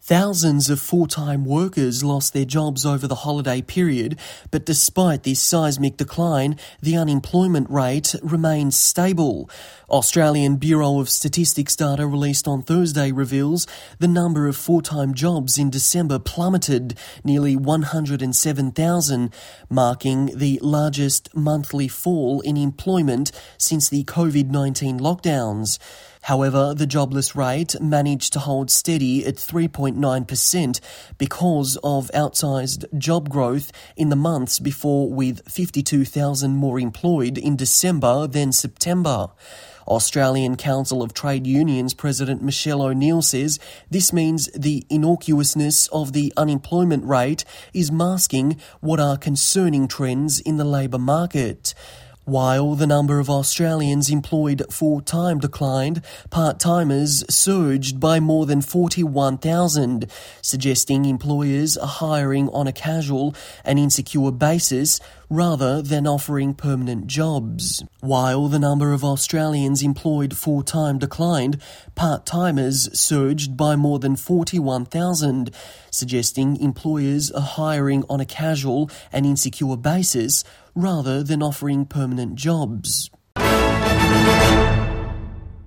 Thousands of full-time workers lost their jobs over the holiday period, but despite this seismic decline, the unemployment rate remains stable. Australian Bureau of Statistics data released on Thursday reveals the number of full-time jobs in December plummeted nearly 107,000, marking the largest monthly fall in employment since the COVID-19 lockdowns. However, the jobless rate managed to hold steady at 3.9% because of outsized job growth in the months before, with 52,000 more employed in December than September. Australian Council of Trade Unions President Michelle O'Neill says this means the innocuousness of the unemployment rate is masking what are concerning trends in the labour market. While the number of Australians employed full-time declined, part-timers surged by more than 41,000, suggesting employers are hiring on a casual and insecure basis rather than offering permanent jobs. While the number of Australians employed full-time declined, part-timers surged by more than 41,000, suggesting employers are hiring on a casual and insecure basis rather than offering permanent jobs.